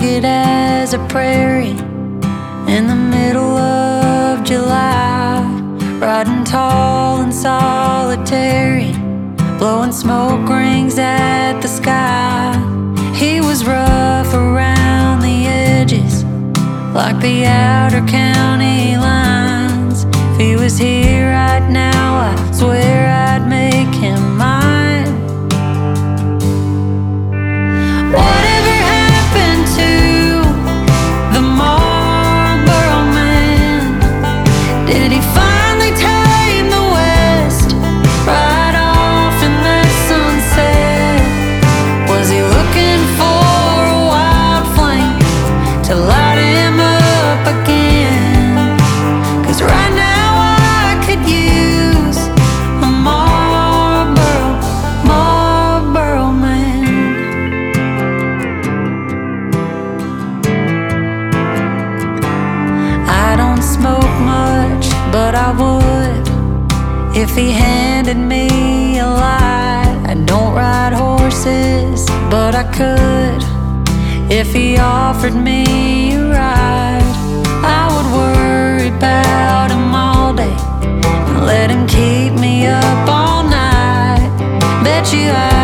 rugged as a prairie in the middle of July, riding tall and solitary, blowing smoke rings at the sky. He was rough around the edges, like the outer county lines. If he was here right now, I swear I'd make him mine. Whatever happened to the Marlboro Man? Did he finally tame the West right off in that sunset? Was he looking for a wild flame to light him up again? 'Cause right now I could use a Marlboro Man. I don't smoke much, but I would if he handed me a light. I don't ride horses, but I could if he offered me a ride. I would worry about him all day and let him keep me up all night. Bet you